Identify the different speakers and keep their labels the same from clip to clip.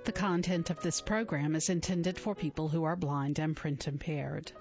Speaker 1: The content of this program is intended for people who are blind and print impaired.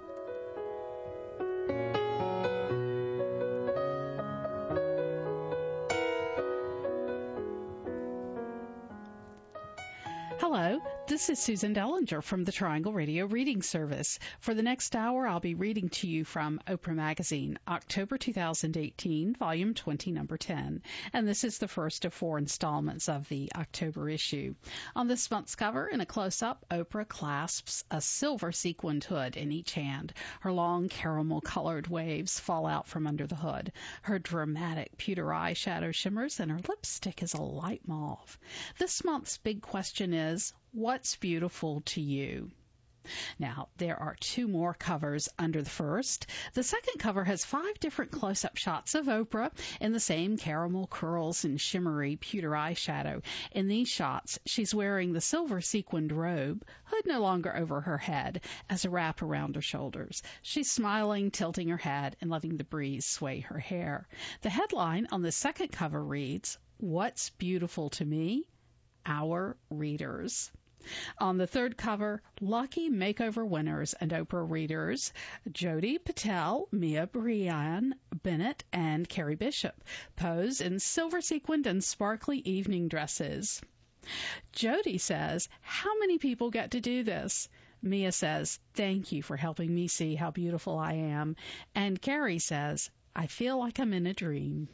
Speaker 1: Hello, this is Susan Dellinger from the Triangle Radio Reading Service. For the next hour, I'll be reading to you from Oprah Magazine, October 2018, Volume 20, Number 10. And this is the first of 4 installments of the October issue. On this month's cover, in a close-up, Oprah clasps a silver sequined hood in each hand. Her long caramel-colored waves fall out from under the hood. Her dramatic pewter eyeshadow shimmers, and her lipstick is a light mauve. This month's big question is, what's beautiful to you? Now, there are 2 more covers under the first. The second cover has 5 different close-up shots of Oprah in the same caramel curls and shimmery pewter eyeshadow. In these shots, she's wearing the silver sequined robe, hood no longer over her head, as a wrap around her shoulders. She's smiling, tilting her head, and letting the breeze sway her hair. The headline on the second cover reads, "What's beautiful to me? Our readers." On the third cover, lucky makeover winners and Oprah readers, Jodi Patel, Mia Brian Bennett, and Carrie Bishop pose in silver sequined and sparkly evening dresses. Jodi says, "How many people get to do this?" Mia says, "Thank you for helping me see how beautiful I am." And Carrie says, "I feel like I'm in a dream."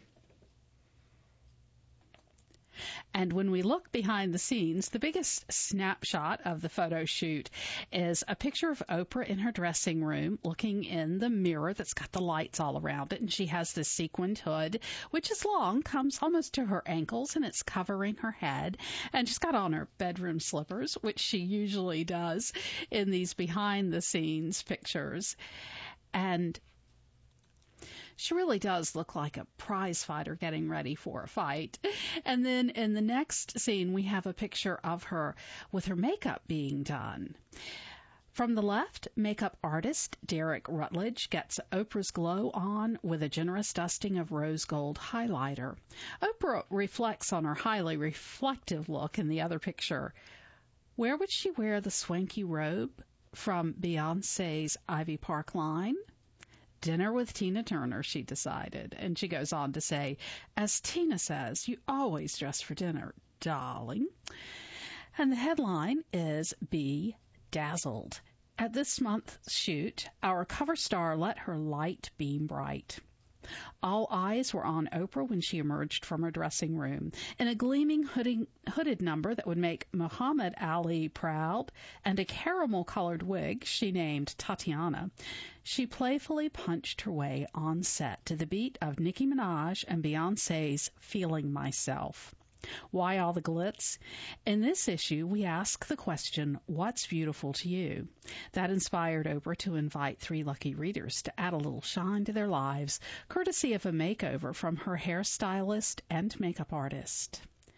Speaker 1: And when we look behind the scenes, the biggest snapshot of the photo shoot is a picture of Oprah in her dressing room looking in the mirror that's got the lights all around it. And she has this sequined hood, which is long, comes almost to her ankles, and it's covering her head. And she's got on her bedroom slippers, which she usually does in these behind-the-scenes pictures. And she really does look like a prize fighter getting ready for a fight. And then in the next scene, we have a picture of her with her makeup being done. From the left, makeup artist Derek Rutledge gets Oprah's glow on with a generous dusting of rose gold highlighter. Oprah reflects on her highly reflective look in the other picture. Where would she wear the swanky robe from Beyoncé's Ivy Park line? Dinner with Tina Turner, she decided. And she goes on to say, "As Tina says, you always dress for dinner, darling." And the headline is "Be Dazzled." At this month's shoot, our cover star let her light beam bright. All eyes were on Oprah when she emerged from her dressing room. In a gleaming hooded number that would make Muhammad Ali proud and a caramel-colored wig she named Tatiana, she playfully punched her way on set to the beat of Nicki Minaj and Beyoncé's "Feeling Myself." Why all the glitz? In this issue, we ask the question, what's beautiful to you? That inspired Oprah to invite 3 lucky readers to add a little shine to their lives, courtesy of a makeover from her hairstylist and makeup artist.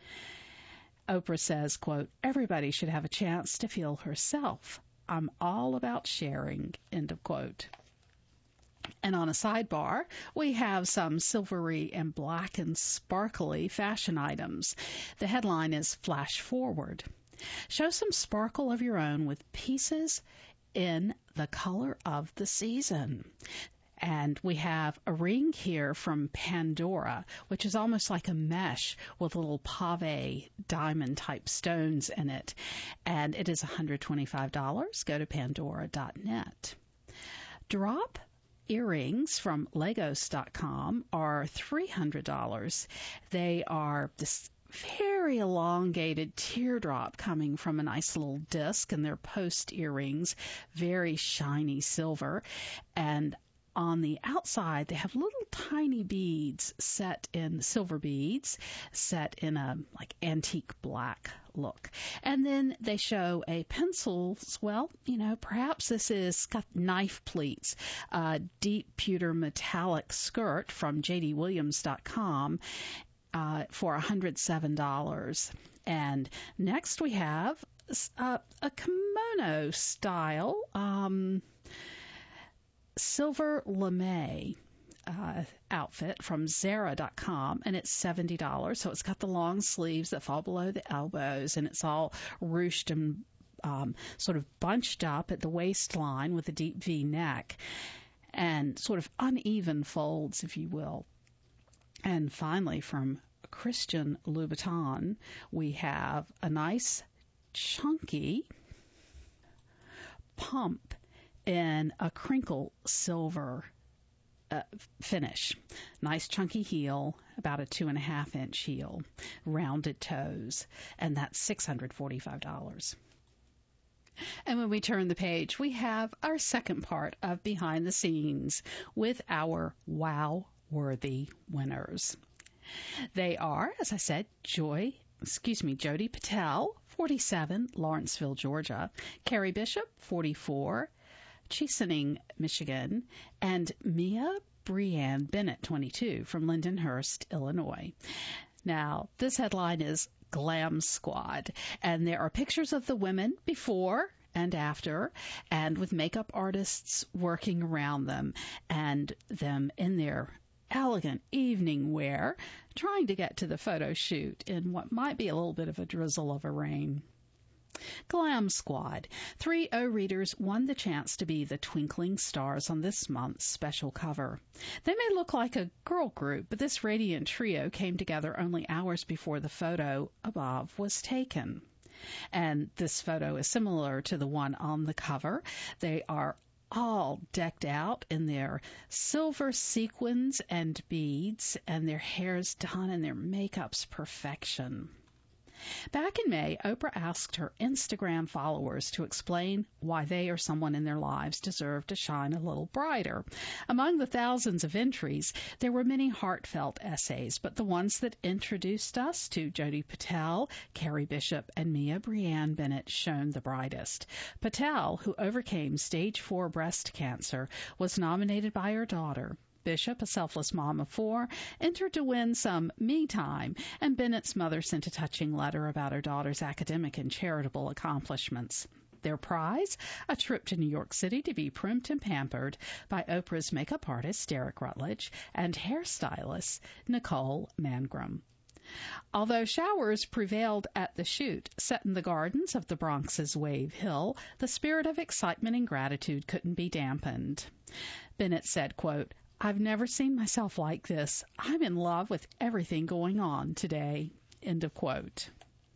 Speaker 1: Oprah says, quote, "Everybody should have a chance to feel herself. I'm all about sharing," end of quote. And on a sidebar, we have some silvery and black and sparkly fashion items. The headline is "Flash Forward." Show some sparkle of your own with pieces in the color of the season. And we have a ring here from Pandora, which is almost like a mesh with little pave diamond-type stones in it. And it is $125. Go to Pandora.net. Drop earrings from Legos.com are $300. They are this very elongated teardrop coming from a nice little disc, and they're post earrings, very shiny silver. And on the outside, they have little tiny beads set in silver beads, set in a like antique black look. And then they show a pencil, well, perhaps this is got knife pleats, deep pewter metallic skirt from JDWilliams.com for $107. And next we have a kimono style silver lame outfit from Zara.com, and it's $70. So it's got the long sleeves that fall below the elbows, and it's all ruched and sort of bunched up at the waistline with a deep V neck and sort of uneven folds, if you will. And finally, from Christian Louboutin, we have a nice chunky pump in a crinkle silver finish. Nice chunky heel, about a 2.5-inch heel, rounded toes, and that's $645. And when we turn the page, we have our second part of Behind the Scenes with our wow-worthy winners. They are, as I said, Jody Patel, 47, Lawrenceville, Georgia, Carrie Bishop, 44, Chesaning, Michigan, and Mia Brianne Bennett, 22, from Lindenhurst, Illinois. Now, this headline is Glam Squad, and there are pictures of the women before and after, and with makeup artists working around them, and them in their elegant evening wear, trying to get to the photo shoot in what might be a little bit of a drizzle of a rain. Glam Squad. 3 O readers won the chance to be the twinkling stars on this month's special cover. They may look like a girl group, but this radiant trio came together only hours before the photo above was taken. And this photo is similar to the one on the cover. They are all decked out in their silver sequins and beads, and their hair's done and their makeup's perfection. Back in May, Oprah asked her Instagram followers to explain why they or someone in their lives deserved to shine a little brighter. Among the thousands of entries, there were many heartfelt essays, but the ones that introduced us to Jody Patel, Carrie Bishop, and Mia Brianne Bennett shone the brightest. Patel, who overcame stage 4 breast cancer, was nominated by her daughter. Bishop, a selfless mom of 4, entered to win some me time, and Bennett's mother sent a touching letter about her daughter's academic and charitable accomplishments. Their prize? A trip to New York City to be primed and pampered by Oprah's makeup artist, Derek Rutledge, and hairstylist, Nicole Mangrum. Although showers prevailed at the shoot, set in the gardens of the Bronx's Wave Hill, the spirit of excitement and gratitude couldn't be dampened. Bennett said, quote, "I've never seen myself like this. I'm in love with everything going on today." End of quote.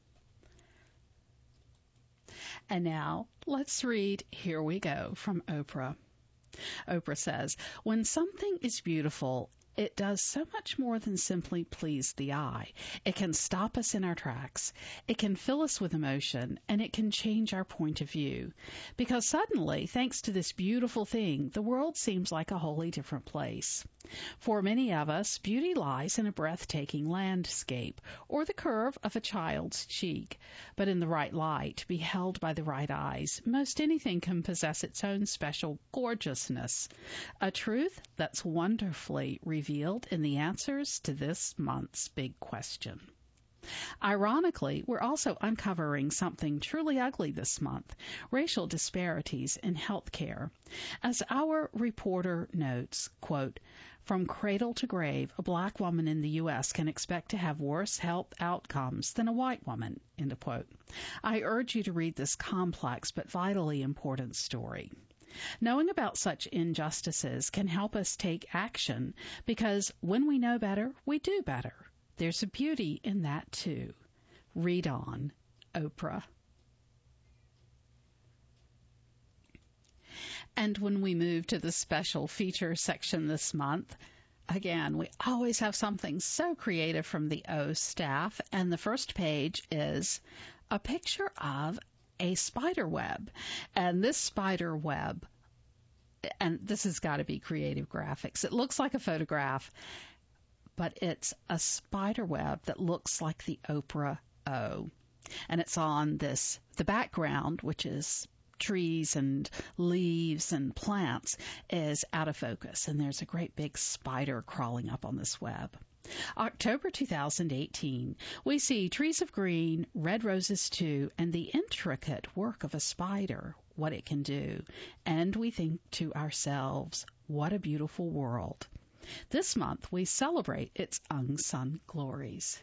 Speaker 1: And now let's read Here We Go from Oprah. Oprah says, "When something is beautiful, it does so much more than simply please the eye. It can stop us in our tracks. It can fill us with emotion, and it can change our point of view. Because suddenly, thanks to this beautiful thing, the world seems like a wholly different place. For many of us, beauty lies in a breathtaking landscape or the curve of a child's cheek. But in the right light, beheld by the right eyes, most anything can possess its own special gorgeousness. A truth that's wonderfully revealed in the answers to this month's big question." Ironically, we're also uncovering something truly ugly this month, racial disparities in health care. As our reporter notes, quote, "From cradle to grave, a black woman in the U.S. can expect to have worse health outcomes than a white woman," end of quote. I urge you to read this complex but vitally important story. Knowing about such injustices can help us take action, because when we know better, we do better. There's a beauty in that, too. Read on, Oprah. And when we move to the special feature section this month, again, we always have something so creative from the O staff, and the first page is a picture of a spider web. And this spider web, and this has got to be creative graphics. It looks like a photograph, but it's a spider web that looks like the Oprah O. And it's on the background, which is trees and leaves and plants, is out of focus. And there's a great big spider crawling up on this web. October 2018, we see trees of green, red roses too, and the intricate work of a spider, what it can do. And we think to ourselves, what a beautiful world. This month, we celebrate its unsung glories.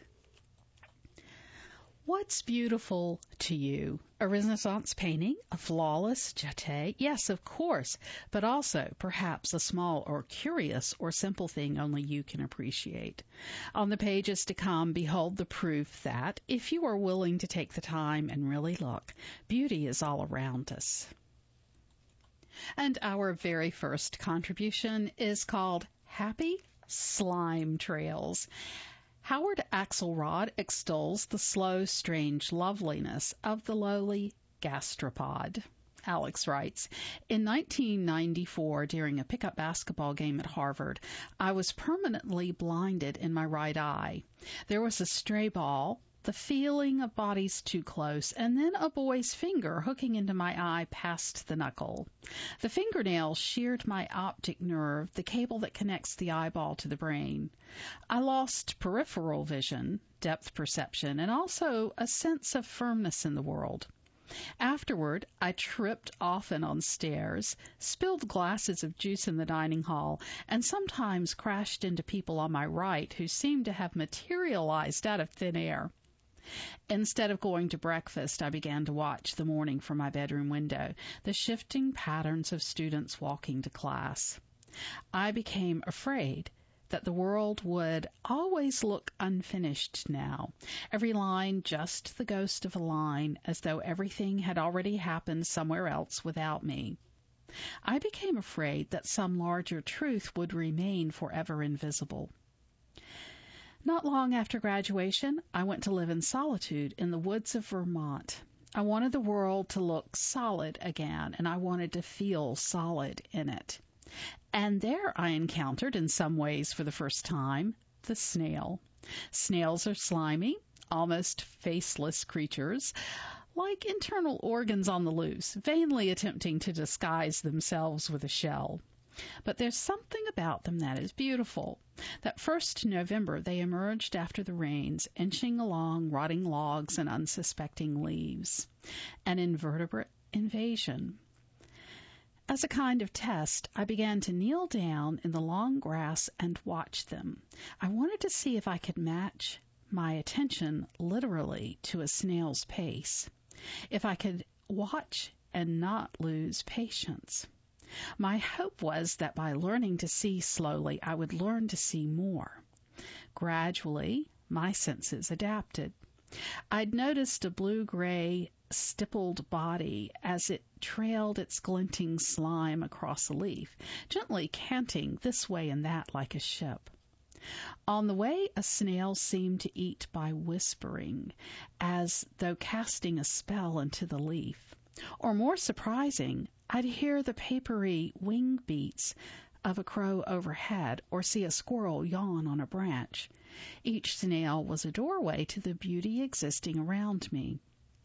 Speaker 1: What's beautiful to you? A Renaissance painting? A flawless jeté? Yes, of course, but also perhaps a small or curious or simple thing only you can appreciate. On the pages to come, behold the proof that, if you are willing to take the time and really look, beauty is all around us. And our very first contribution is called Happy Slime Trails. Howard Axelrod extols the slow, strange loveliness of the lowly gastropod. Alex writes, in 1994, during a pickup basketball game at Harvard, I was permanently blinded in my right eye. There was a stray ball, the feeling of bodies too close, and then a boy's finger hooking into my eye past the knuckle. The fingernail sheared my optic nerve, the cable that connects the eyeball to the brain. I lost peripheral vision, depth perception, and also a sense of firmness in the world. Afterward, I tripped often on stairs, spilled glasses of juice in the dining hall, and sometimes crashed into people on my right who seemed to have materialized out of thin air. Instead of going to breakfast, I began to watch the morning from my bedroom window, the shifting patterns of students walking to class. I became afraid that the world would always look unfinished now, every line just the ghost of a line, as though everything had already happened somewhere else without me. I became afraid that some larger truth would remain forever invisible. Not long after graduation, I went to live in solitude in the woods of Vermont. I wanted the world to look solid again, and I wanted to feel solid in it. And there I encountered, in some ways for the first time, the snail. Snails are slimy, almost faceless creatures, like internal organs on the loose, vainly attempting to disguise themselves with a shell. But there's something about them that is beautiful. That first November they emerged after the rains, inching along rotting logs and unsuspecting leaves. An invertebrate invasion. As a kind of test, I began to kneel down in the long grass and watch them. I wanted to see if I could match my attention literally to a snail's pace, if I could watch and not lose patience. My hope was that by learning to see slowly, I would learn to see more. Gradually, my senses adapted. I'd noticed a blue-gray stippled body as it trailed its glinting slime across a leaf, gently canting this way and that like a ship. On the way, a snail seemed to eat by whispering, as though casting a spell into the leaf. Or more surprising, I'd hear the papery wing beats of a crow overhead, or see a squirrel yawn on a branch. Each snail was a doorway to the beauty existing around me.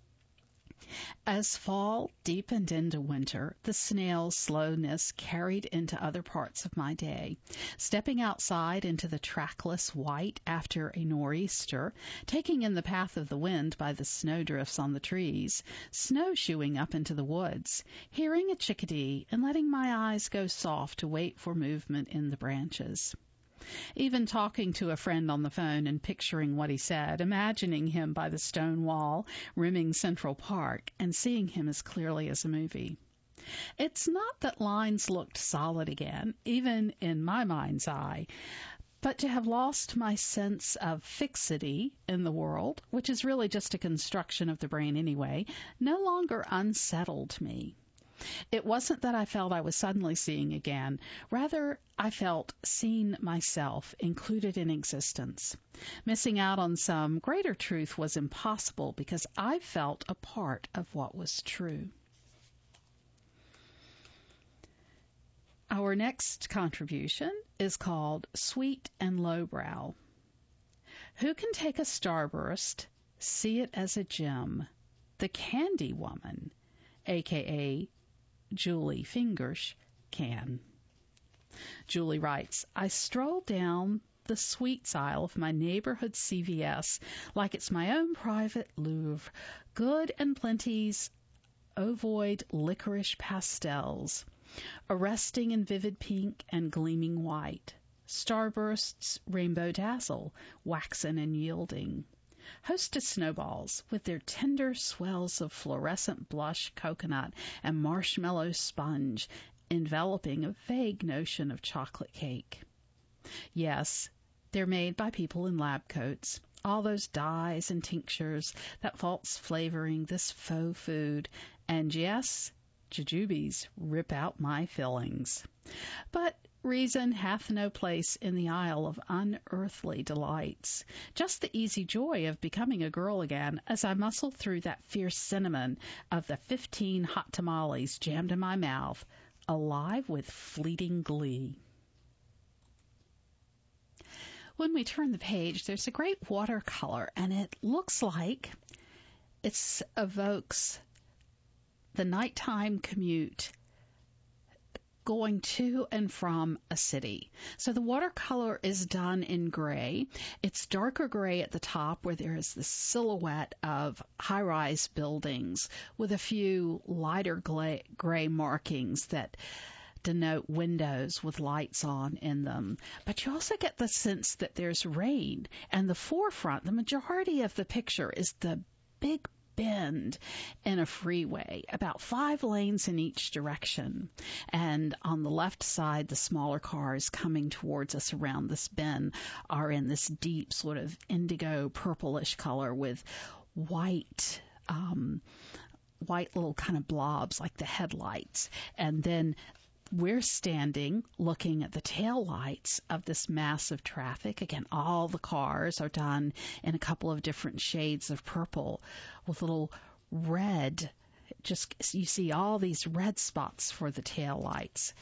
Speaker 1: As fall deepened into winter, the snail's slowness carried into other parts of my day. Stepping outside into the trackless white after a nor'easter, taking in the path of the wind by the snowdrifts on the trees, snowshoeing up into the woods, hearing a chickadee, and letting my eyes go soft to wait for movement in the branches. Even talking to a friend on the phone and picturing what he said, imagining him by the stone wall rimming Central Park, and seeing him as clearly as a movie. It's not that lines looked solid again, even in my mind's eye, but to have lost my sense of fixity in the world, which is really just a construction of the brain anyway, no longer unsettled me. It wasn't that I felt I was suddenly seeing again. Rather, I felt seen myself, included in existence. Missing out on some greater truth was impossible because I felt a part of what was true. Our next contribution is called Sweet and Lowbrow. Who can take a starburst, see it as a gem? The Candy Woman, a.k.a. Julie Fingers, can. Julie writes, I stroll down the sweets aisle of my neighborhood CVS like it's my own private Louvre, good and plenty's ovoid licorice pastels, arresting in vivid pink and gleaming white. Starbursts rainbow dazzle, waxen and yielding. Hostess snowballs, with their tender swells of fluorescent blush coconut and marshmallow sponge, enveloping a vague notion of chocolate cake. Yes, they're made by people in lab coats. All those dyes and tinctures, that false flavoring, this faux food, and yes, jujubes rip out my fillings. But reason hath no place in the isle of unearthly delights. Just the easy joy of becoming a girl again as I muscled through that fierce cinnamon of the 15 hot tamales jammed in my mouth, alive with fleeting glee. When we turn the page, there's a great watercolor, and it looks like it evokes the nighttime commute going to and from a city. So the watercolor is done in gray. It's darker gray at the top where there is the silhouette of high-rise buildings with a few lighter gray markings that denote windows with lights on in them. But you also get the sense that there's rain, and the forefront, the majority of the picture is the big bend in a freeway, about 5 lanes in each direction. And on the left side, the smaller cars coming towards us around this bend are in this deep sort of indigo purplish color with white little kind of blobs like the headlights. And then we're standing looking at the tail lights of this massive traffic. Again, all the cars are done in a couple of different shades of purple with little red. Just you see all these red spots for the tail lights.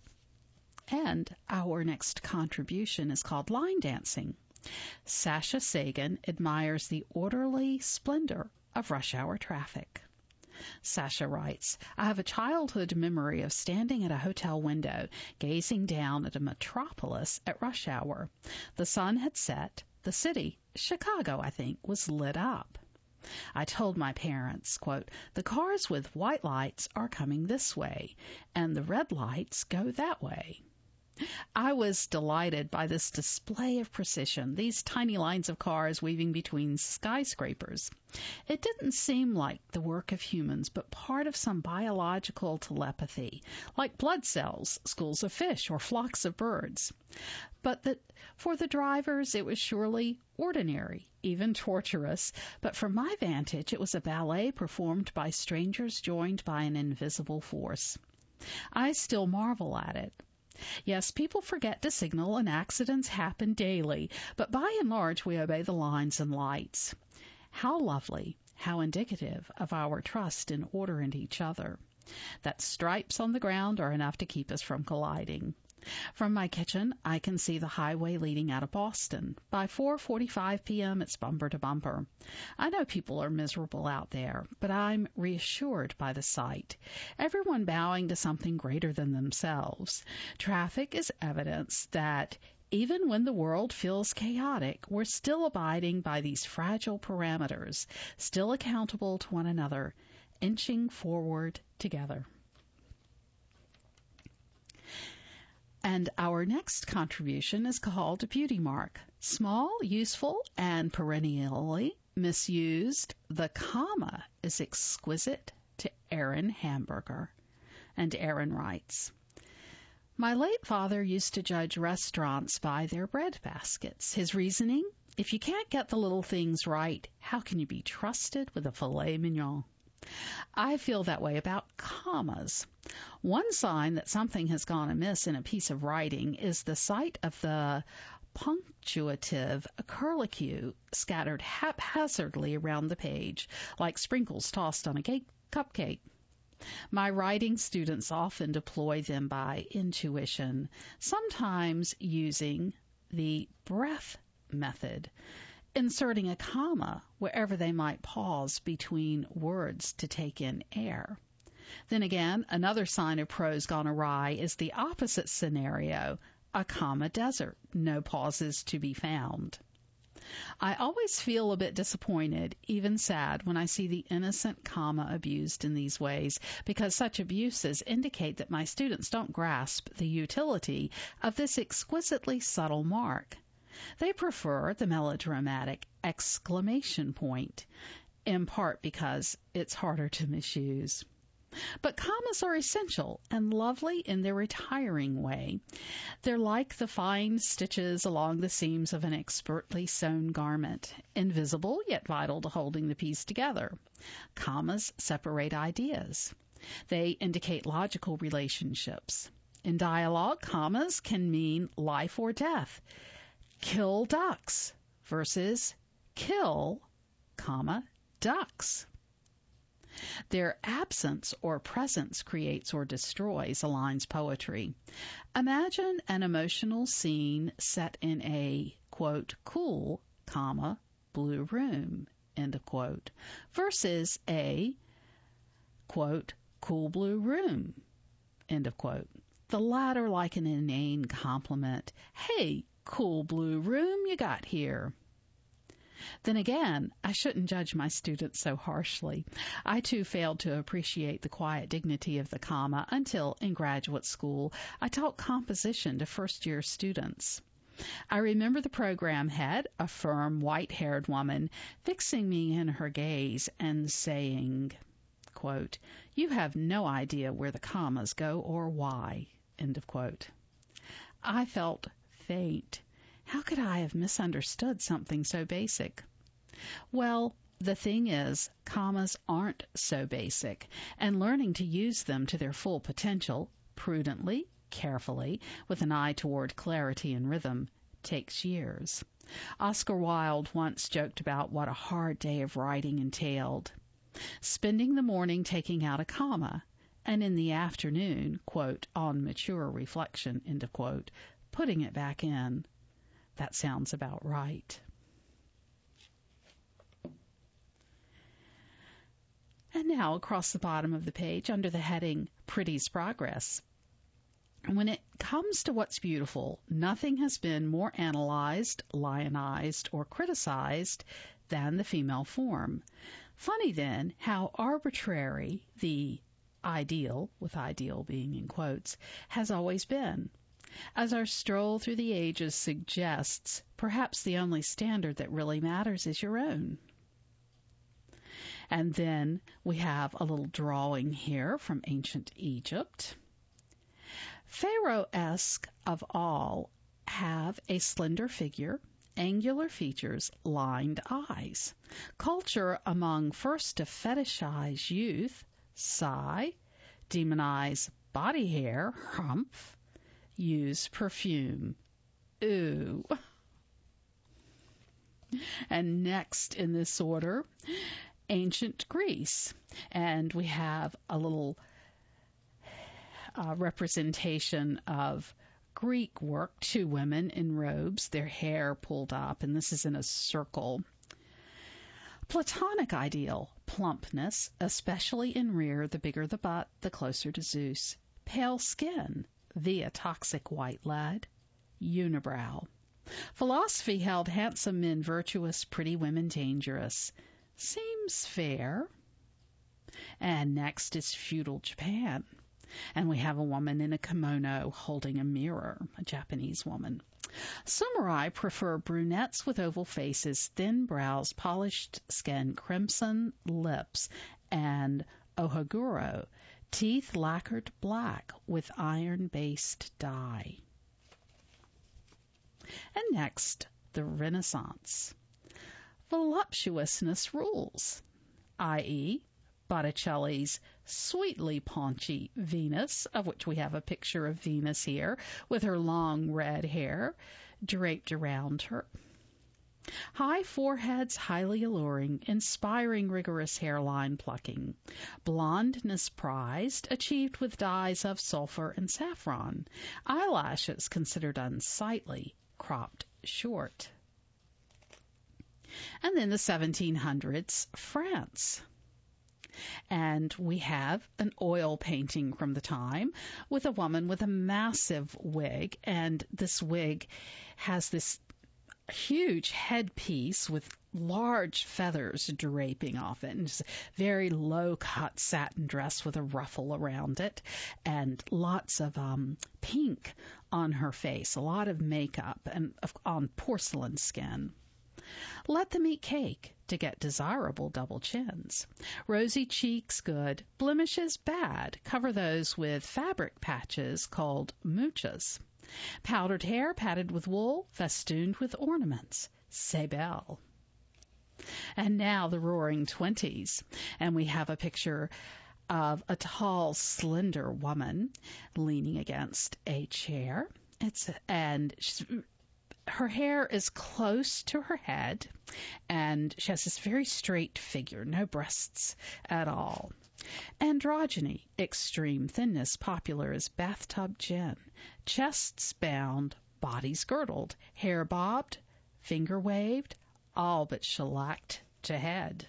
Speaker 1: And our next contribution is called Line Dancing. Sasha Sagan admires the orderly splendor of rush hour traffic. Sasha writes, I have a childhood memory of standing at a hotel window, gazing down at a metropolis at rush hour. The sun had set. The city, Chicago, I think, was lit up. I told my parents, quote, the cars with white lights are coming this way, and the red lights go that way. I was delighted by this display of precision, these tiny lines of cars weaving between skyscrapers. It didn't seem like the work of humans, but part of some biological telepathy, like blood cells, schools of fish, or flocks of birds. But that for the drivers, it was surely ordinary, even torturous. But from my vantage, it was a ballet performed by strangers joined by an invisible force. I still marvel at it. Yes, people forget to signal and accidents happen daily, but by and large we obey the lines and lights. How lovely, how indicative of our trust in order and each other. That stripes on the ground are enough to keep us from colliding. From my kitchen, I can see the highway leading out of Boston. By 4:45 p.m., it's bumper to bumper. I know people are miserable out there, but I'm reassured by the sight. Everyone bowing to something greater than themselves. Traffic is evidence that even when the world feels chaotic, we're still abiding by these fragile parameters, still accountable to one another, inching forward together. And our next contribution is called Beauty Mark. Small, useful, and perennially misused, the comma is exquisite to Aaron Hamburger. And Aaron writes, my late father used to judge restaurants by their bread baskets. His reasoning, if you can't get the little things right, how can you be trusted with a filet mignon? I feel that way about commas. One sign that something has gone amiss in a piece of writing is the sight of the punctuative curlicue scattered haphazardly around the page, like sprinkles tossed on a cupcake. My writing students often deploy them by intuition, sometimes using the breath method, inserting a comma wherever they might pause between words to take in air. Then again, another sign of prose gone awry is the opposite scenario, a comma desert, no pauses to be found. I always feel a bit disappointed, even sad, when I see the innocent comma abused in these ways, because such abuses indicate that my students don't grasp the utility of this exquisitely subtle mark. They prefer the melodramatic exclamation point, in part because it's harder to misuse. But commas are essential and lovely in their retiring way. They're like the fine stitches along the seams of an expertly sewn garment, invisible yet vital to holding the piece together. Commas separate ideas. They indicate logical relationships. In dialogue, commas can mean life or death. Kill ducks versus kill, ducks. Their absence or presence creates or destroys, aligns poetry. Imagine an emotional scene set in a, quote, cool, blue room, end of quote, versus a, quote, cool blue room, end of quote. The latter like an inane compliment. Hey, cool blue room you got here. Then again, I shouldn't judge my students so harshly. I too failed to appreciate the quiet dignity of the comma until, in graduate school, I taught composition to first-year students. I remember the program head, a firm, white-haired woman, fixing me in her gaze and saying, quote, "You have no idea where the commas go or why," end of quote. I felt faint. How could I have misunderstood something so basic? Well, the thing is, commas aren't so basic, and learning to use them to their full potential, prudently, carefully, with an eye toward clarity and rhythm, takes years. Oscar Wilde once joked about what a hard day of writing entailed. Spending the morning taking out a comma, and in the afternoon, quote, on mature reflection, end of quote, putting it back in. That sounds about right. And now across the bottom of the page under the heading Pretty's Progress. When it comes to what's beautiful, nothing has been more analyzed, lionized, or criticized than the female form. Funny then how arbitrary the ideal, with ideal being in quotes, has always been. As our stroll through the ages suggests, perhaps the only standard that really matters is your own. And then we have a little drawing here from ancient Egypt. Pharaoh-esque of all have a slender figure, angular features, lined eyes. Culture among first to fetishize youth, sigh, demonize body hair, humph, use perfume. Ooh. And next in this order, ancient Greece. And we have a little representation of Greek work, two women in robes, their hair pulled up, and this is in a circle. Platonic ideal, plumpness, especially in rear, the bigger the butt, the closer to Zeus. Pale skin, via toxic white lead, unibrow. Philosophy held handsome men virtuous, pretty women dangerous. Seems fair. And next is feudal Japan. And we have a woman in a kimono holding a mirror, a Japanese woman. Samurai prefer brunettes with oval faces, thin brows, polished skin, crimson lips, and ohaguro, teeth lacquered black with iron-based dye. And next, the Renaissance. Voluptuousness rules, i.e., Botticelli's sweetly paunchy Venus, of which we have a picture of Venus here, with her long red hair draped around her. High foreheads, highly alluring, inspiring rigorous hairline plucking. Blondness prized, achieved with dyes of sulfur and saffron. Eyelashes considered unsightly, cropped short. And then the 1700s, France. And we have an oil painting from the time with a woman with a massive wig, and this wig has this huge headpiece with large feathers draping off it, and it's a very low-cut satin dress with a ruffle around it, and lots of pink on her face, a lot of makeup, and on porcelain skin. Let them eat cake to get desirable double chins. Rosy cheeks good, blemishes bad. Cover those with fabric patches called mooches. Powdered hair padded with wool, festooned with ornaments. C'est belle. And now the roaring 20s, and we have a picture of a tall, slender woman leaning against a chair. Her hair is close to her head, and she has this very straight figure, no breasts at all. Androgyny, extreme thinness, popular as bathtub gin. Chests bound, bodies girdled, hair bobbed, finger waved, all but shellacked to head.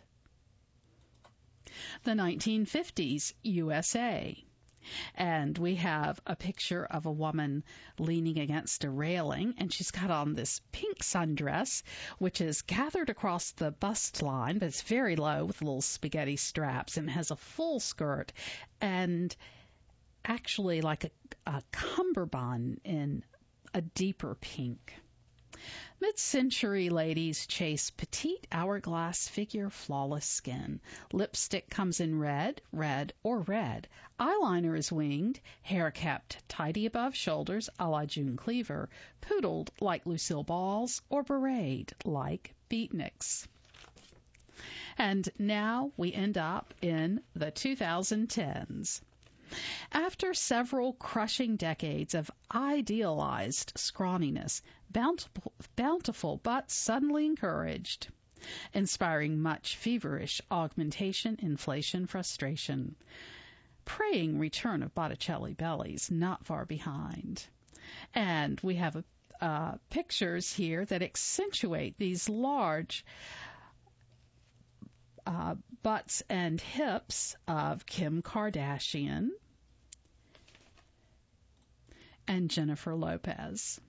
Speaker 1: The 1950s, USA. And we have a picture of a woman leaning against a railing, and she's got on this pink sundress, which is gathered across the bust line, but it's very low with little spaghetti straps, and has a full skirt, and actually like a cummerbund in a deeper pink. Mid-century ladies chase petite hourglass figure, flawless skin. Lipstick comes in red, or red. Eyeliner is winged, hair kept tidy above shoulders a la June Cleaver, poodled like Lucille Ball's, or beret like beatniks. And now we end up in the 2010s. After several crushing decades of idealized scrawniness, bountiful butts suddenly encouraged, inspiring much feverish augmentation, inflation, frustration. Praying return of Botticelli bellies not far behind. And we have pictures here that accentuate these large butts and hips of Kim Kardashian and Jennifer Lopez.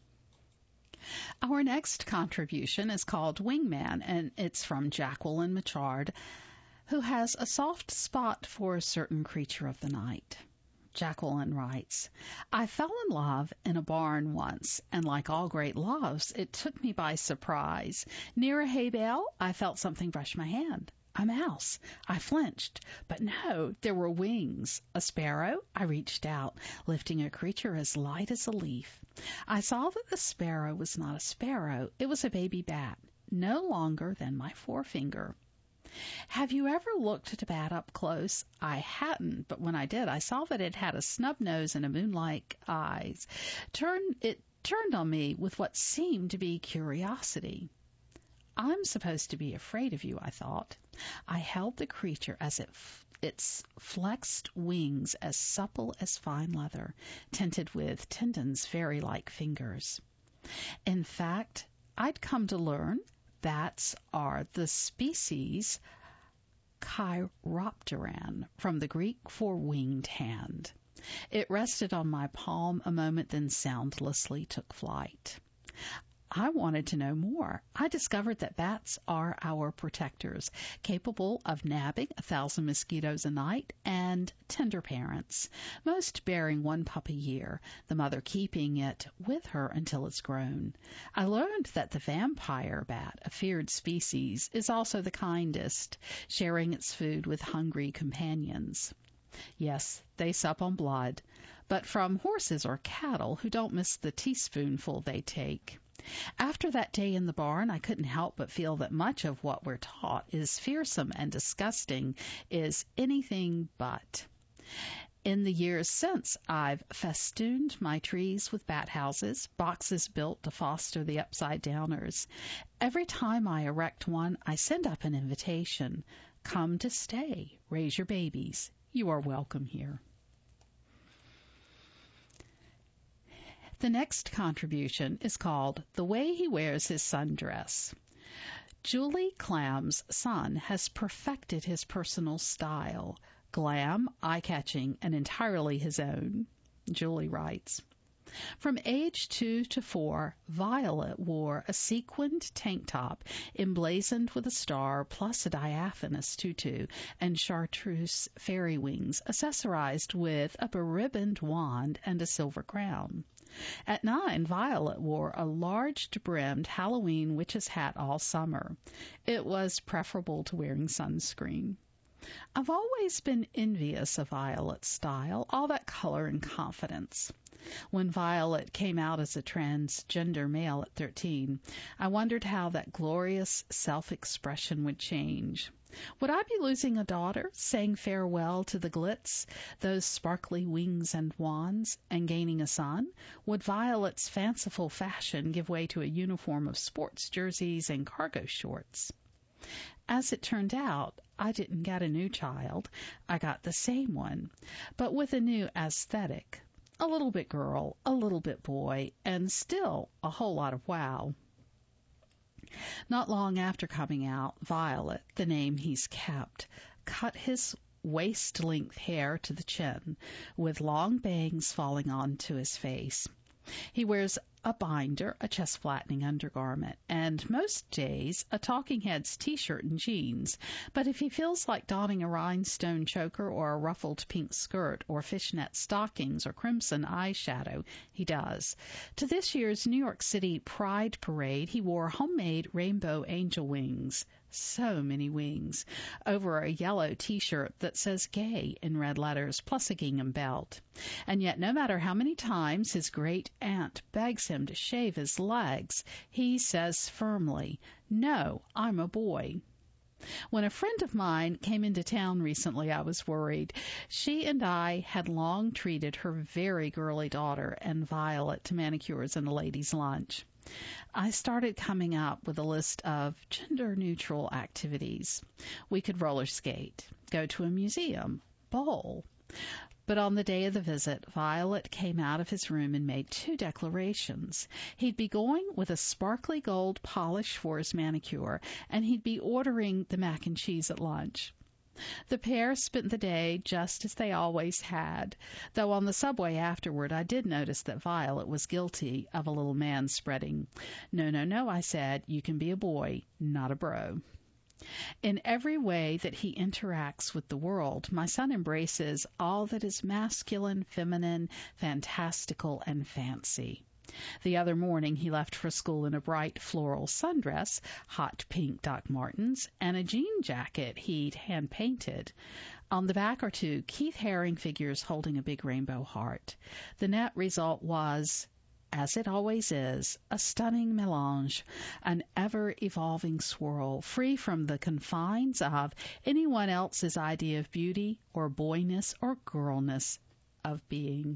Speaker 1: Our next contribution is called Wingman, and it's from Jacqueline Machard, who has a soft spot for a certain creature of the night. Jacqueline writes, I fell in love in a barn once, and like all great loves, it took me by surprise. Near a hay bale, I felt something brush my hand. A mouse. I flinched, but no, there were wings. A sparrow? I reached out, lifting a creature as light as a leaf. I saw that the sparrow was not a sparrow. It was a baby bat, no longer than my forefinger. Have you ever looked at a bat up close? I hadn't, but when I did, I saw that it had a snub nose and a moon-like eyes. It turned on me with what seemed to be curiosity. I'm supposed to be afraid of you, I thought. I held the creature as its flexed wings as supple as fine leather, tinted with tendons fairy-like fingers. In fact, I'd come to learn bats are the species Chiropteran, from the Greek for winged hand. It rested on my palm a moment, then soundlessly took flight. I wanted to know more. I discovered that bats are our protectors, capable of nabbing 1,000 mosquitoes a night, and tender parents, most bearing one pup a year, the mother keeping it with her until it's grown. I learned that the vampire bat, a feared species, is also the kindest, sharing its food with hungry companions. Yes, they sup on blood, but from horses or cattle who don't miss the teaspoonful they take. After that day in the barn, I couldn't help but feel that much of what we're taught is fearsome and disgusting is anything but. In the years since, I've festooned my trees with bat houses, boxes built to foster the upside-downers. Every time I erect one, I send up an invitation. Come to stay. Raise your babies. You are welcome here. The next contribution is called The Way He Wears His Sundress. Julie Clam's son has perfected his personal style, glam, eye-catching, and entirely his own. Julie writes, From age 2 to 4, Violet wore a sequined tank top emblazoned with a star plus a diaphanous tutu and chartreuse fairy wings accessorized with a beribboned wand and a silver crown. At 9, Violet wore a large-brimmed Halloween witch's hat all summer. It was preferable to wearing sunscreen. I've always been envious of Violet's style, all that color and confidence. When Violet came out as a transgender male at 13, I wondered how that glorious self-expression would change. Would I be losing a daughter, saying farewell to the glitz, those sparkly wings and wands, and gaining a son? Would Violet's fanciful fashion give way to a uniform of sports jerseys and cargo shorts? As it turned out, I didn't get a new child. I got the same one, but with a new aesthetic. A little bit girl, a little bit boy, and still a whole lot of wow. Not long after coming out, Violet, the name he's kept, cut his waist-length hair to the chin, with long bangs falling onto his face. He wears a binder, a chest-flattening undergarment, and most days a Talking Heads t-shirt and jeans. But if he feels like donning a rhinestone choker or a ruffled pink skirt or fishnet stockings or crimson eyeshadow, he does. To this year's New York City Pride Parade, he wore homemade rainbow angel wings. So many wings, over a yellow t-shirt that says gay in red letters, plus a gingham belt. And yet no matter how many times his great aunt begs him to shave his legs, he says firmly, "No, I'm a boy." When a friend of mine came into town recently, I was worried. She and I had long treated her very girly daughter and Violet to manicures and a ladies' lunch. I started coming up with a list of gender-neutral activities. We could roller skate, go to a museum, bowl. But on the day of the visit, Violet came out of his room and made 2 declarations. He'd be going with a sparkly gold polish for his manicure, and he'd be ordering the mac and cheese at lunch. The pair spent the day just as they always had, though on the subway afterward I did notice that Violet was guilty of a little man-spreading. "No, no, no," I said. "You can be a boy, not a bro." In every way that he interacts with the world, my son embraces all that is masculine, feminine, fantastical, and fancy. The other morning he left for school in a bright floral sundress, hot pink Doc Martens, and a jean jacket he'd hand-painted. On the back are 2 Keith Haring figures holding a big rainbow heart. The net result was, as it always is, a stunning melange, an ever-evolving swirl, free from the confines of anyone else's idea of beauty or boyness or girlness of being.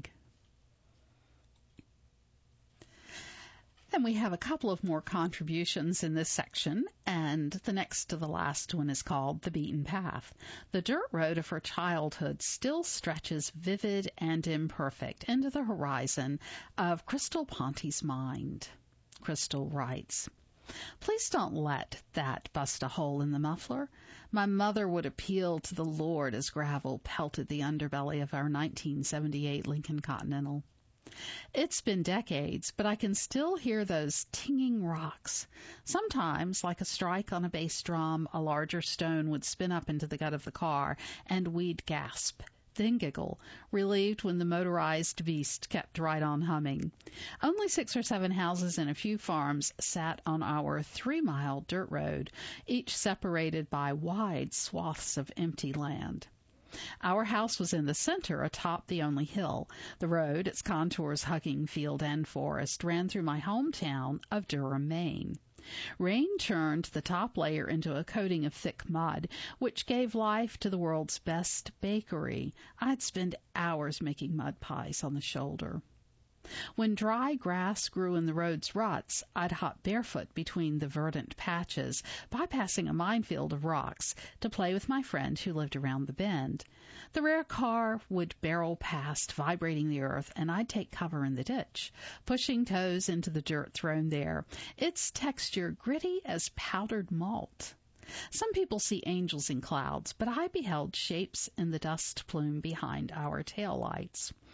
Speaker 1: And we have a couple of more contributions in this section, and the next to the last one is called The Beaten Path. The dirt road of her childhood still stretches vivid and imperfect into the horizon of Crystal Ponte's mind. Crystal writes, "Please don't let that bust a hole in the muffler. My mother would appeal to the Lord as gravel pelted the underbelly of our 1978 Lincoln Continental. It's been decades, but I can still hear those tinging rocks. Sometimes, like a strike on a bass drum, a larger stone would spin up into the gut of the car, and we'd gasp, then giggle, relieved when the motorized beast kept right on humming. Only 6 or 7 houses and a few farms sat on our 3-mile dirt road, each separated by wide swaths of empty land. Our house was in the center, atop the only hill. The road, its contours hugging field and forest, ran through my hometown of Durham, Maine. Rain turned the top layer into a coating of thick mud, which gave life to the world's best bakery. I'd spend hours making mud pies on the shoulder. When dry grass grew in the road's ruts, I'd hop barefoot between the verdant patches, bypassing a minefield of rocks, to play with my friend who lived around the bend. The rare car would barrel past, vibrating the earth, and I'd take cover in the ditch, pushing toes into the dirt thrown there, its texture gritty as powdered malt. Some people see angels in clouds, but I beheld shapes in the dust plume behind our taillights.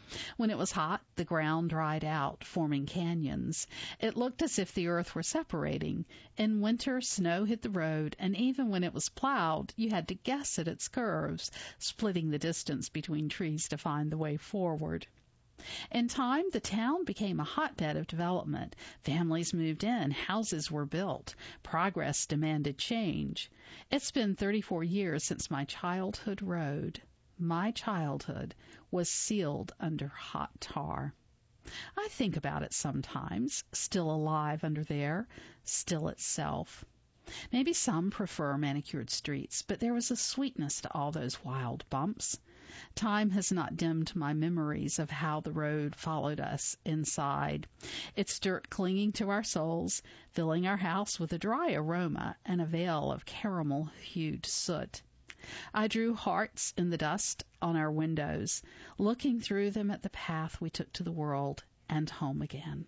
Speaker 1: When it was hot, the ground dried out, forming canyons. It looked as if the earth were separating. In winter, snow hid the road, and even when it was plowed, you had to guess at its curves, splitting the distance between trees to find the way forward. In time, the town became a hotbed of development. Families moved in, houses were built, progress demanded change. It's been 34 years since my childhood road. My childhood was sealed under hot tar. I think about it sometimes, still alive under there, still itself. Maybe some prefer manicured streets, but there was a sweetness to all those wild bumps. Time has not dimmed my memories of how the road followed us inside, its dirt clinging to our souls, filling our house with a dry aroma and a veil of caramel-hued soot. I drew hearts in the dust on our windows, looking through them at the path we took to the world and home again.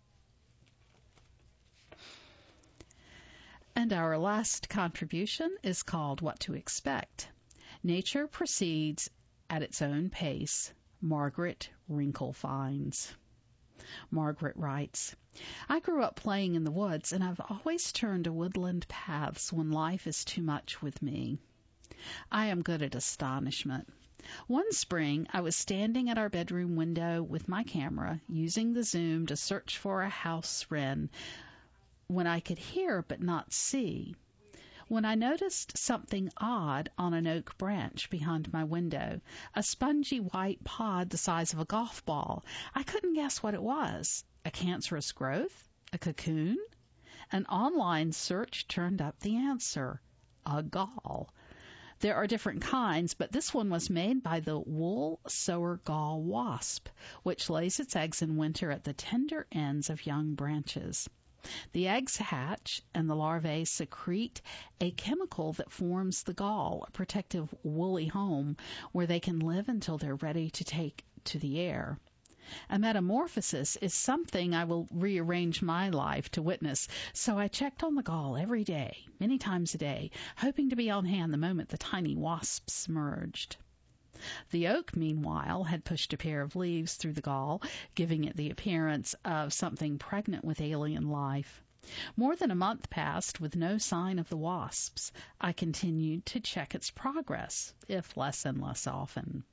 Speaker 1: And our last contribution is called What to Expect. Nature proceeds at its own pace. Margaret Wrinkle finds. Margaret writes, I grew up playing in the woods, and I've always turned to woodland paths when life is too much with me. I am good at astonishment. One spring, I was standing at our bedroom window with my camera, using the zoom to search for a house wren when I could hear but not see, when I noticed something odd on an oak branch behind my window, a spongy white pod the size of a golf ball. I couldn't guess what it was. A cancerous growth? A cocoon? An online search turned up the answer. A gall. There are different kinds, but this one was made by the wool sower gall wasp, which lays its eggs in winter at the tender ends of young branches. The eggs hatch, and the larvae secrete a chemical that forms the gall, a protective woolly home where they can live until they're ready to take to the air. A metamorphosis is something I will rearrange my life to witness, so I checked on the gall every day, many times a day, hoping to be on hand the moment the tiny wasps emerged. The oak, meanwhile, had pushed a pair of leaves through the gall, giving it the appearance of something pregnant with alien life. More than a month passed with no sign of the wasps. I continued to check its progress, if less and less often.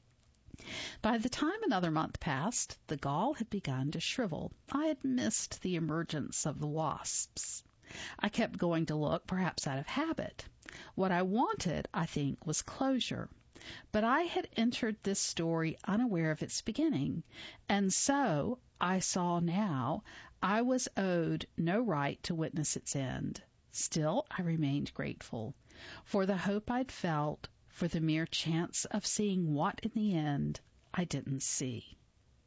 Speaker 1: By the time another month passed, the gall had begun to shrivel. I had missed the emergence of the wasps. I kept going to look, perhaps out of habit. What I wanted, I think, was closure. But I had entered this story unaware of its beginning, and so I saw now I was owed no right to witness its end. Still, I remained grateful for the hope I'd felt, for the mere chance of seeing what in the end I didn't see.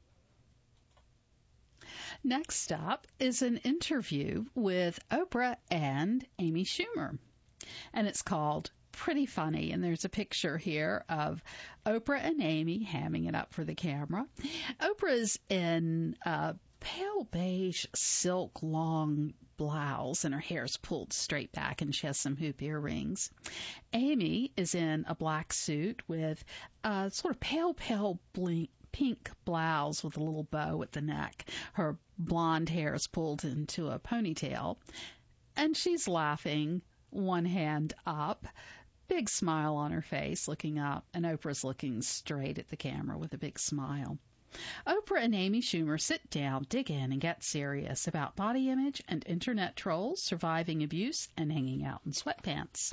Speaker 1: Next up is an interview with Oprah and Amy Schumer, and it's called Pretty Funny, and there's a picture here of Oprah and Amy hamming it up for the camera. Oprah's in a pale beige silk long blouse, and her hair's pulled straight back, and she has some hoop earrings. Amy is in a black suit with a sort of pale pink blouse with a little bow at the neck. Her blonde hair is pulled into a ponytail, and she's laughing, one hand up, big smile on her face, looking up, and Oprah's looking straight at the camera with a big smile. Oprah and Amy Schumer sit down, dig in, and get serious about body image and internet trolls, surviving abuse, and hanging out in sweatpants.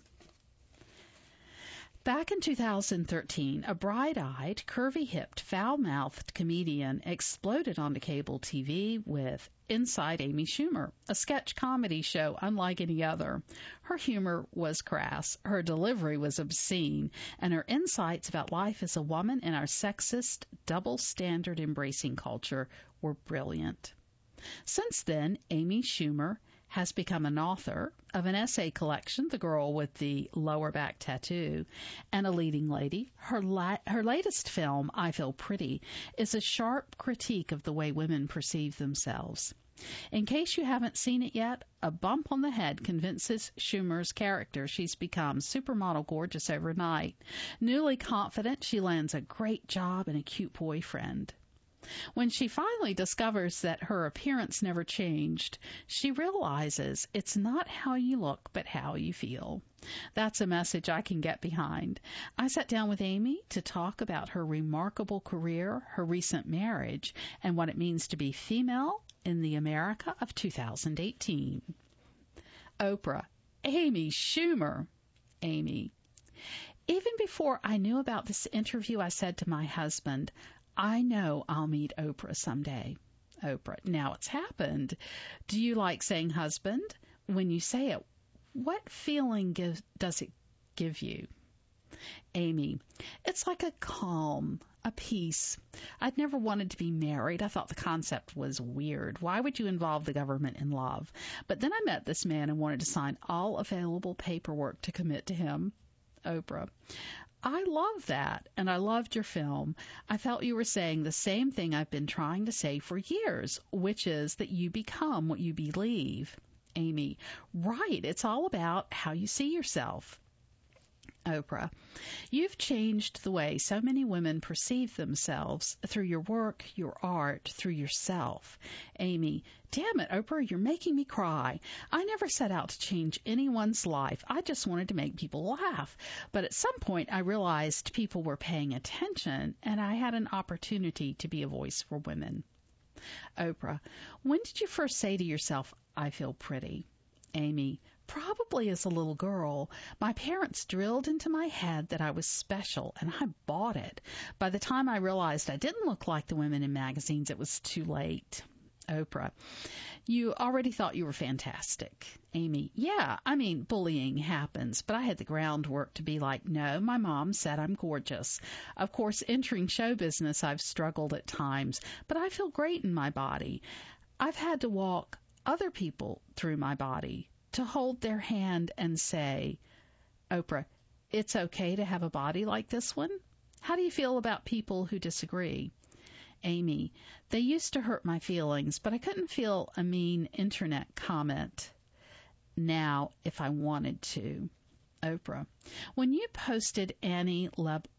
Speaker 1: Back in 2013, a bright-eyed, curvy-hipped, foul-mouthed comedian exploded onto cable TV with Inside Amy Schumer, a sketch comedy show unlike any other. Her humor was crass, her delivery was obscene, and her insights about life as a woman in our sexist, double-standard embracing culture were brilliant. Since then, Amy Schumer has become an author of an essay collection, The Girl with the Lower Back Tattoo, and a leading lady. Her latest film, I Feel Pretty, is a sharp critique of the way women perceive themselves. In case you haven't seen it yet, a bump on the head convinces Schumer's character she's become supermodel gorgeous overnight. Newly confident, she lands a great job and a cute boyfriend. When she finally discovers that her appearance never changed, she realizes it's not how you look, but how you feel. That's a message I can get behind. I sat down with Amy to talk about her remarkable career, her recent marriage, and what it means to be female in the America of 2018. Oprah. Amy Schumer. Amy. Even before I knew about this interview, I said to my husband, I know I'll meet Oprah someday. Oprah. Now it's happened. Do you like saying husband? When you say it, what feeling does it give you? Amy. It's like a calm, a peace. I'd never wanted to be married. I thought the concept was weird. Why would you involve the government in love? But then I met this man and wanted to sign all available paperwork to commit to him. Oprah. I love that, and I loved your film. I felt you were saying the same thing I've been trying to say for years, which is that you become what you believe. Amy. Right. It's all about how you see yourself. Oprah. You've changed the way so many women perceive themselves through your work, your art, through yourself. Amy. Damn it, Oprah, you're making me cry. I never set out to change anyone's life. I just wanted to make people laugh. But at some point, I realized people were paying attention, and I had an opportunity to be a voice for women. Oprah. When did you first say to yourself, I feel pretty? Amy. Probably as a little girl. My parents drilled into my head that I was special, and I bought it. By the time I realized I didn't look like the women in magazines, it was too late. Oprah. You already thought you were fantastic. Amy. Yeah, I mean, bullying happens, but I had the groundwork to be like, no, my mom said I'm gorgeous. Of course, entering show business, I've struggled at times, but I feel great in my body. I've had to walk other people through my body, to hold their hand and say, Oprah, it's okay to have a body like this one? How do you feel about people who disagree? Amy, they used to hurt my feelings, but I couldn't feel a mean internet comment now if I wanted to. Oprah, when you posted Annie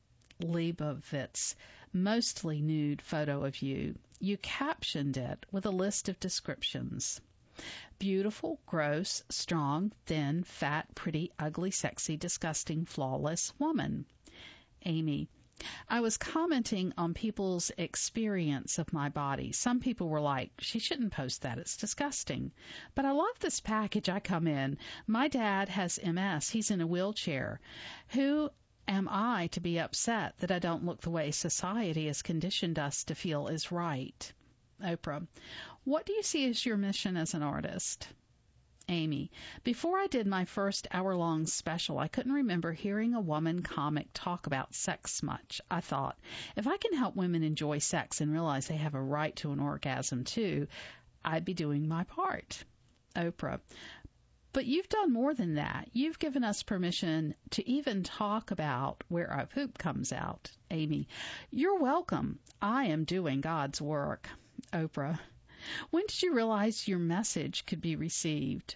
Speaker 1: Leibovitz's mostly nude photo of you, you captioned it with a list of descriptions. Beautiful, gross, strong, thin, fat, pretty, ugly, sexy, disgusting, flawless woman. Amy, I was commenting on people's experience of my body. Some people were like, she shouldn't post that. It's disgusting. But I love this package I come in. My dad has MS. He's in a wheelchair. Who am I to be upset that I don't look the way society has conditioned us to feel is right? Oprah, what do you see as your mission as an artist? Amy, before I did my first hour-long special, I couldn't remember hearing a woman comic talk about sex much. I thought, if I can help women enjoy sex and realize they have a right to an orgasm too, I'd be doing my part. Oprah, but you've done more than that. You've given us permission to even talk about where our poop comes out. Amy, you're welcome. I am doing God's work. Oprah, when did you realize your message could be received?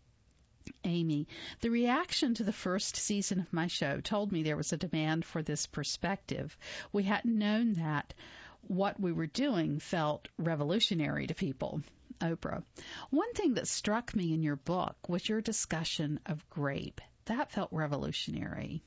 Speaker 1: Amy, the reaction to the first season of my show told me there was a demand for this perspective. We hadn't known that what we were doing felt revolutionary to people. Oprah, one thing that struck me in your book was your discussion of rape. That felt revolutionary.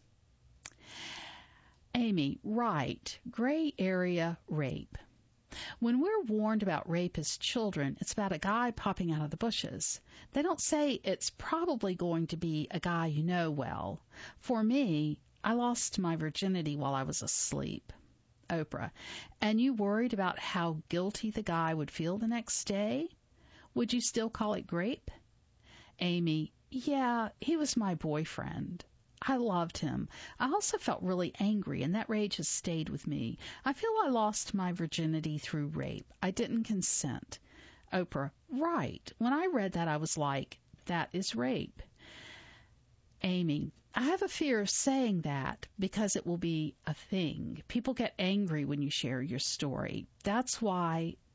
Speaker 1: Amy, right, gray area rape. When we're warned about rape as children, it's about a guy popping out of the bushes. They don't say it's probably going to be a guy you know well. For me, I lost my virginity while I was asleep. Oprah, and you worried about how guilty the guy would feel the next day? Would you still call it rape? Amy, yeah, he was my boyfriend. I loved him. I also felt really angry, and that rage has stayed with me. I feel I lost my virginity through rape. I didn't consent. Oprah, right. When I read that, I was like, that is rape. Amy, I have a fear of saying that because it will be a thing. People get angry when you share your story. That's why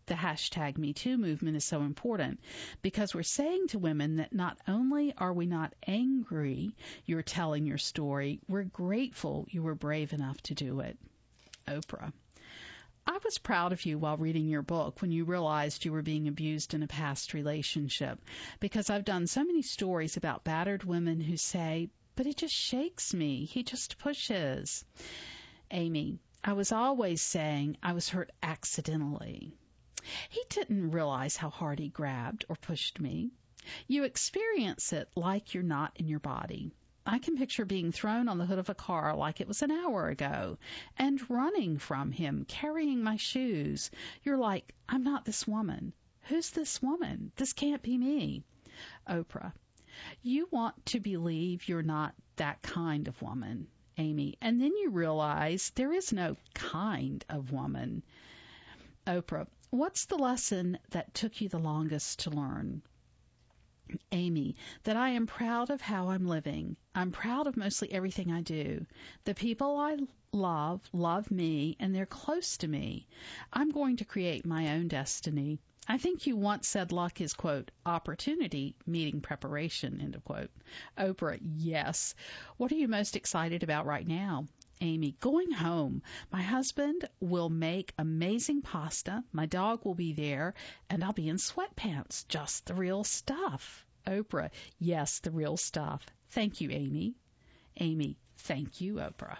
Speaker 1: the hashtag #MeToo movement is so important, because we're saying to women that not only are we not angry you're telling your story, we're grateful you were brave enough to do it. Oprah. I was proud of you while reading your book when you realized you were being abused in a past relationship, because I've done so many stories about battered women who say, but it just shakes me. He just pushes. Amy, I was always saying I was hurt accidentally. He didn't realize how hard he grabbed or pushed me. You experience it like you're not in your body. I can picture being thrown on the hood of a car like it was an hour ago and running from him, carrying my shoes. You're like, I'm not this woman. Who's this woman? This can't be me. Oprah, you want to believe you're not that kind of woman, Amy, and then you realize there is no kind of woman. Oprah, what's the lesson that took you the longest to learn? Amy, that I am proud of how I'm living. I'm proud of mostly everything I do. The people I love me, and they're close to me. I'm going to create my own destiny. I think you once said luck is, quote, opportunity meeting preparation, end of quote. Oprah, yes. What are you most excited about right now? Amy, going home. My husband will make amazing pasta. My dog will be there, and I'll be in sweatpants. Just the real stuff. Oprah, yes, the real stuff. Thank you, Amy. Amy, thank you, Oprah.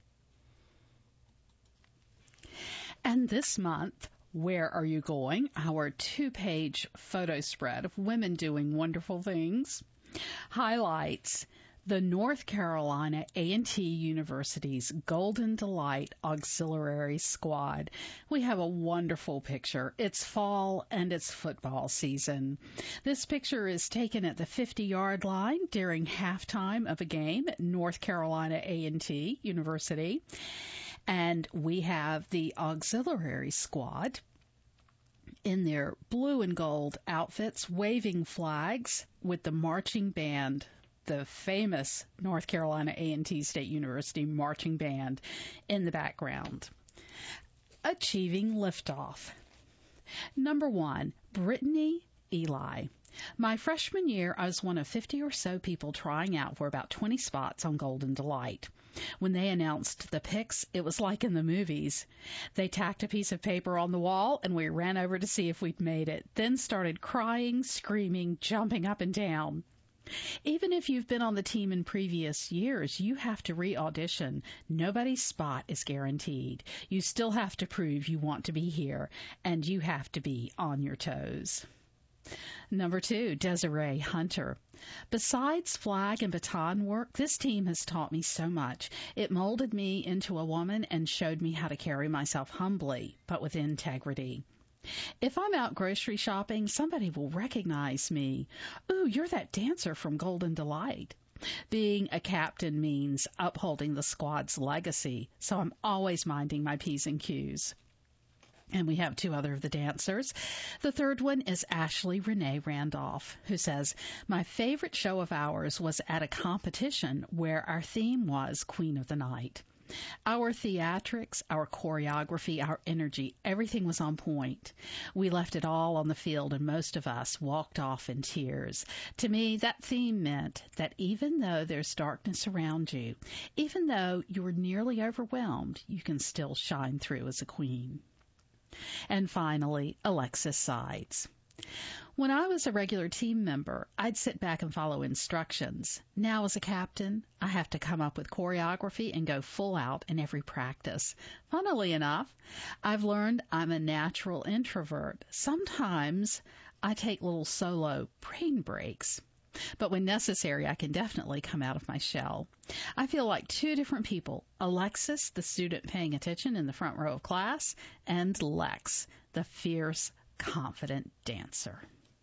Speaker 1: And this month, Where Are You Going? Our 2-page photo spread of women doing wonderful things highlights the North Carolina A&T University's Golden Delight Auxiliary Squad. We have a wonderful picture. It's fall and it's football season. This picture is taken at the 50-yard line during halftime of a game at North Carolina A&T University. And we have the auxiliary squad in their blue and gold outfits, waving flags with the marching band, the famous North Carolina A&T State University marching band in the background. Achieving liftoff. Number 1, Brittany Eli. My freshman year, I was one of 50 or so people trying out for about 20 spots on Golden Delight. When they announced the picks, it was like in the movies. They tacked a piece of paper on the wall, and we ran over to see if we'd made it, then started crying, screaming, jumping up and down. Even if you've been on the team in previous years, you have to re-audition. Nobody's spot is guaranteed. You still have to prove you want to be here, and you have to be on your toes. Number 2, Desiree Hunter. Besides flag and baton work, this team has taught me so much. It molded me into a woman and showed me how to carry myself humbly, but with integrity. If I'm out grocery shopping, somebody will recognize me. Ooh, you're that dancer from Golden Delight. Being a captain means upholding the squad's legacy, so I'm always minding my P's and Q's. And we have 2 other of the dancers. The third one is Ashley Renee Randolph, who says, my favorite show of ours was at a competition where our theme was Queen of the Night. Our theatrics, our choreography, our energy, everything was on point. We left it all on the field, and most of us walked off in tears. To me, that theme meant that even though there's darkness around you, even though you're nearly overwhelmed, you can still shine through as a queen. And finally, Alexis Sides. When I was a regular team member, I'd sit back and follow instructions. Now as a captain, I have to come up with choreography and go full out in every practice. Funnily enough, I've learned I'm a natural introvert. Sometimes I take little solo brain breaks. But when necessary, I can definitely come out of my shell. I feel like 2 different people, Alexis, the student paying attention in the front row of class, and Lex, the fierce, confident dancer.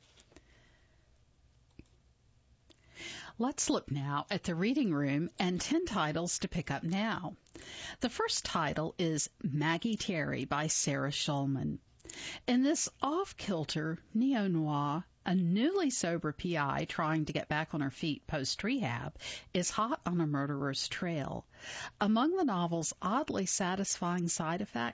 Speaker 1: Let's look now at the reading room and 10 titles to pick up now. The first title is Maggie Terry by Sarah Schulman. In this off-kilter neo-noir, a newly sober PI trying to get back on her feet post-rehab is hot on a murderer's trail. Among the novel's oddly satisfying side effects,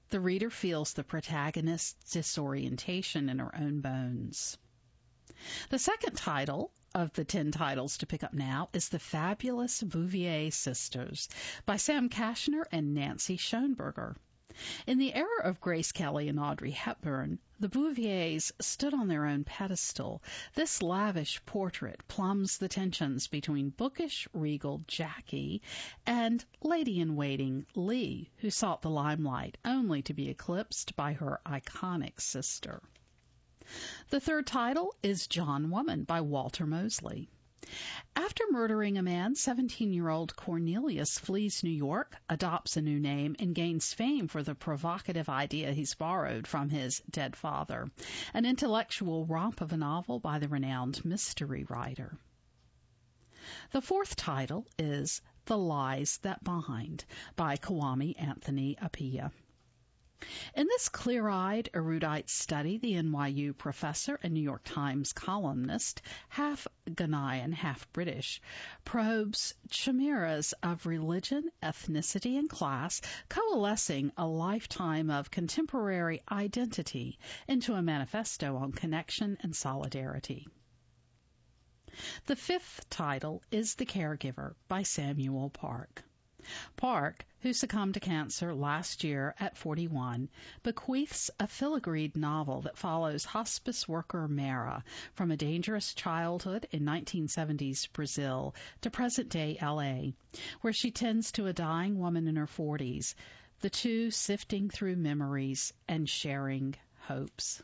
Speaker 1: the reader feels the protagonist's disorientation in her own bones. The second title of the 10 titles to pick up now is The Fabulous Bouvier Sisters by Sam Kashner and Nancy Schoenberger. In the era of Grace Kelly and Audrey Hepburn, the Bouviers stood on their own pedestal. This lavish portrait plumbs the tensions between bookish, regal Jackie and lady-in-waiting Lee, who sought the limelight only to be eclipsed by her iconic sister. The third title is John Woman by Walter Mosley. After murdering a man, 17-year-old Cornelius flees New York, adopts a new name, and gains fame for the provocative idea he's borrowed from his dead father, an intellectual romp of a novel by the renowned mystery writer. The fourth title is The Lies That Bind by Kwame Anthony Appiah. In this clear-eyed, erudite study, the NYU professor and New York Times columnist, half Ghanaian, half British, probes chimeras of religion, ethnicity, and class, coalescing a lifetime of contemporary identity into a manifesto on connection and solidarity. The fifth title is The Caregiver by Samuel Park. Park, who succumbed to cancer last year at 41, bequeaths a filigreed novel that follows hospice worker Mara from a dangerous childhood in 1970s Brazil to present-day L.A., where she tends to a dying woman in her 40s, the two sifting through memories and sharing hopes.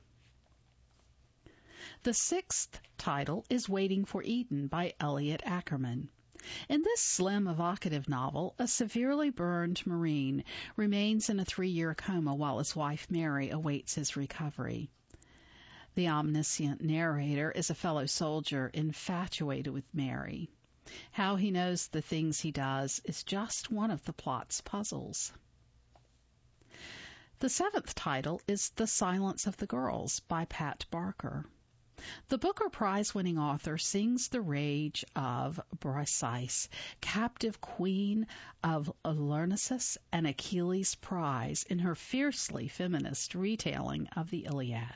Speaker 1: The sixth title is Waiting for Eden by Elliot Ackerman. In this slim, evocative novel, a severely burned Marine remains in a 3-year coma while his wife Mary awaits his recovery. The omniscient narrator is a fellow soldier infatuated with Mary. How he knows the things he does is just one of the plot's puzzles. The seventh title is The Silence of the Girls by Pat Barker. The Booker Prize-winning author sings the rage of Briseis, captive queen of Lyrnessus and Achilles' prize, in her fiercely feminist retelling of the Iliad.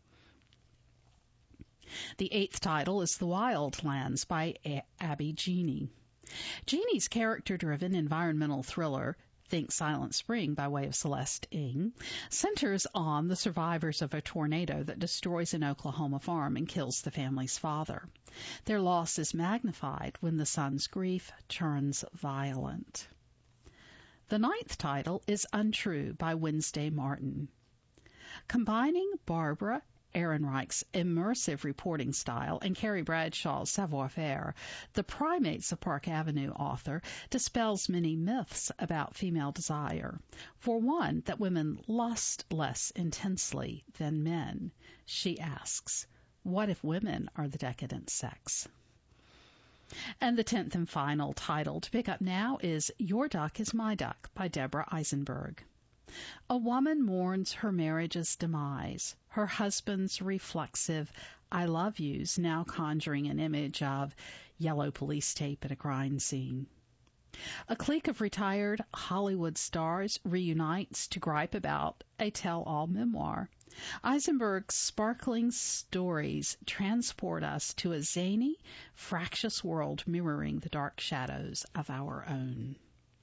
Speaker 1: The eighth title is The Wildlands by Abby Jeannie. Jeannie's character-driven environmental thriller, Think Silent Spring by way of Celeste Ng, centers on the survivors of a tornado that destroys an Oklahoma farm and kills the family's father. Their loss is magnified when the son's grief turns violent. The ninth title is Untrue by Wednesday Martin. Combining Barbara Ehrenreich's immersive reporting style and Carrie Bradshaw's savoir-faire, the Primates of Park Avenue author dispels many myths about female desire. For one, that women lust less intensely than men. She asks, what if women are the decadent sex? And the 10th and final title to pick up now is Your Duck is My Duck by Deborah Eisenberg. A woman mourns her marriage's demise, her husband's reflexive I love yous now conjuring an image of yellow police tape at a crime scene. A clique of retired Hollywood stars reunites to gripe about a tell-all memoir. Eisenberg's sparkling stories transport us to a zany, fractious world mirroring the dark shadows of our own.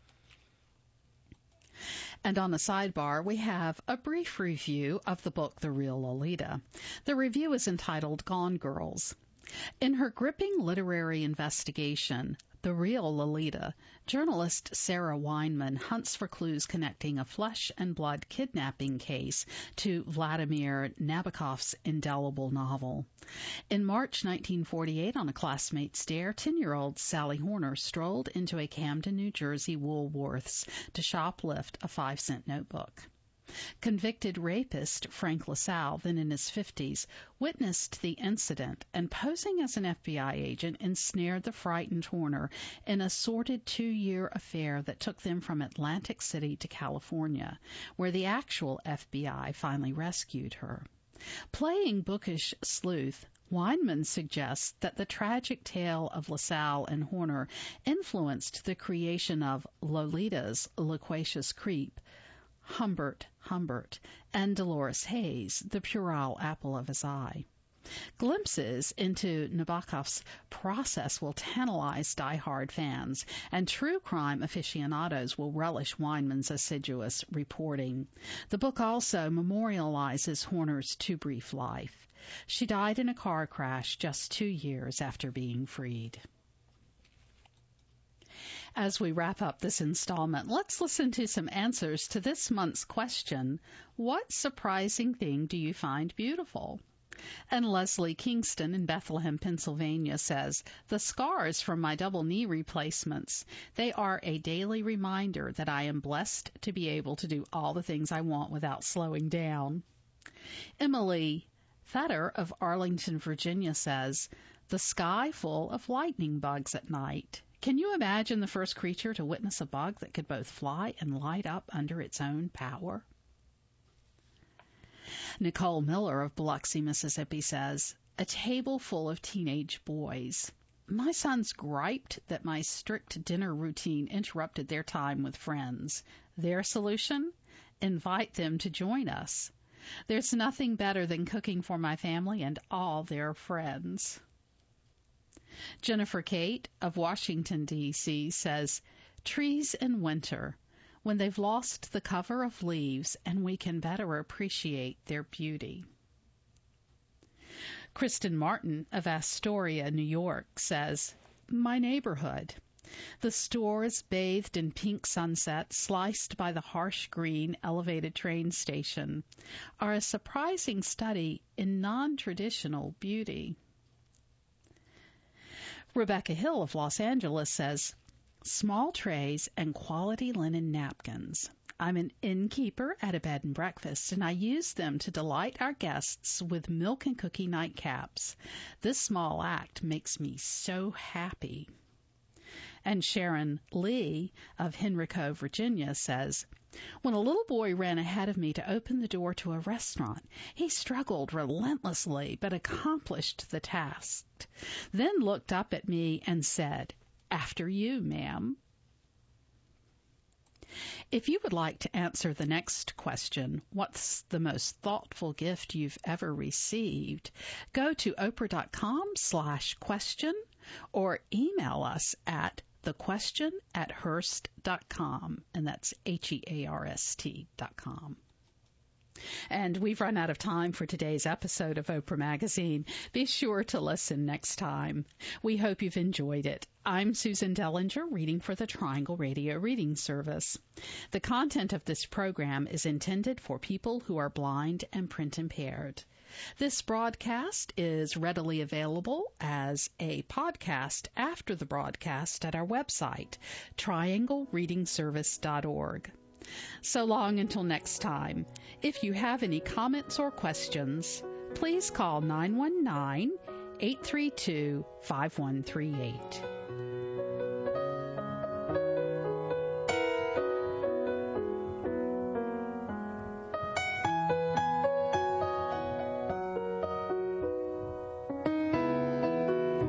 Speaker 1: And on the sidebar, we have a brief review of the book The Real Lolita. The review is entitled Gone Girls. In her gripping literary investigation, The Real Lolita, journalist Sarah Weinman hunts for clues connecting a flesh-and-blood kidnapping case to Vladimir Nabokov's indelible novel. In March 1948, on a classmate's dare, 10-year-old Sally Horner strolled into a Camden, New Jersey Woolworth's to shoplift a 5-cent notebook. Convicted rapist Frank LaSalle, then in his 50s, witnessed the incident and, posing as an FBI agent, ensnared the frightened Horner in a sordid 2-year affair that took them from Atlantic City to California, where the actual FBI finally rescued her. Playing bookish sleuth, Weinman suggests that the tragic tale of LaSalle and Horner influenced the creation of Lolita's loquacious creep, Humbert, Humbert, and Dolores Hayes, the puerile apple of his eye. Glimpses into Nabokov's process will tantalize die-hard fans, and true crime aficionados will relish Weinman's assiduous reporting. The book also memorializes Horner's too brief life. She died in a car crash just 2 years after being freed. As we wrap up this installment, let's listen to some answers to this month's question, what surprising thing do you find beautiful? And Leslie Kingston in Bethlehem, Pennsylvania says, the scars from my double knee replacements, they are a daily reminder that I am blessed to be able to do all the things I want without slowing down. Emily Fetter of Arlington, Virginia says, the sky full of lightning bugs at night. Can you imagine the first creature to witness a bug that could both fly and light up under its own power? Nicole Miller of Biloxi, Mississippi says, a table full of teenage boys. My sons griped that my strict dinner routine interrupted their time with friends. Their solution? Invite them to join us. There's nothing better than cooking for my family and all their friends. Jennifer Kate of Washington, D.C. says, trees in winter, when they've lost the cover of leaves and we can better appreciate their beauty. Kristen Martin of Astoria, New York says, my neighborhood. The stores bathed in pink sunset, sliced by the harsh green elevated train station, are a surprising study in non-traditional beauty. Rebecca Hill of Los Angeles says, small trays and quality linen napkins. I'm an innkeeper at a bed and breakfast, and I use them to delight our guests with milk and cookie nightcaps. This small act makes me so happy. And Sharon Lee of Henrico, Virginia says, when a little boy ran ahead of me to open the door to a restaurant, he struggled relentlessly but accomplished the task, then looked up at me and said, after you, ma'am. If you would like to answer the next question, what's the most thoughtful gift you've ever received? Go to oprah.com/question or email us at thequestion@hearst.com, and that's HEARST.com. And we've run out of time for today's episode of Oprah Magazine. Be sure to listen next time. We hope you've enjoyed it. I'm Susan Dellinger, reading for the Triangle Radio Reading Service. The content of this program is intended for people who are blind and print impaired. This broadcast is readily available as a podcast after the broadcast at our website, trianglereadingservice.org. So long until next time. If you have any comments or questions, please call 919-832-5138.